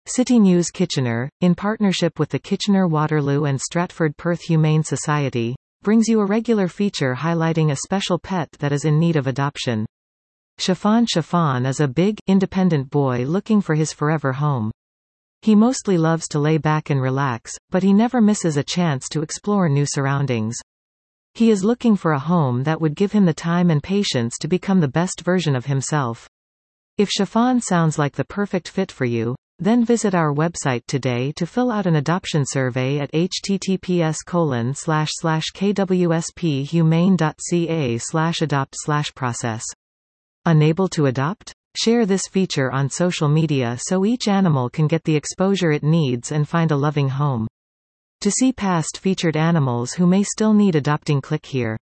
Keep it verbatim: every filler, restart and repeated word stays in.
City News Kitchener, in partnership with the Kitchener Waterloo and Stratford Perth Humane Society, brings you a regular feature highlighting a special pet that is in need of adoption. Chiffon Chiffon is a big, independent boy looking for his forever home. He mostly loves to lay back and relax, but he never misses a chance to explore new surroundings. He is looking for a home that would give him the time and patience to become the best version of himself. If Chiffon sounds like the perfect fit for you, then visit our website today to fill out an adoption survey at https colon slash slash kwsphumane.ca slash adopt slash process. Unable to adopt? Share this feature on social media so each animal can get the exposure it needs and find a loving home. To see past featured animals who may still need adopting, click here.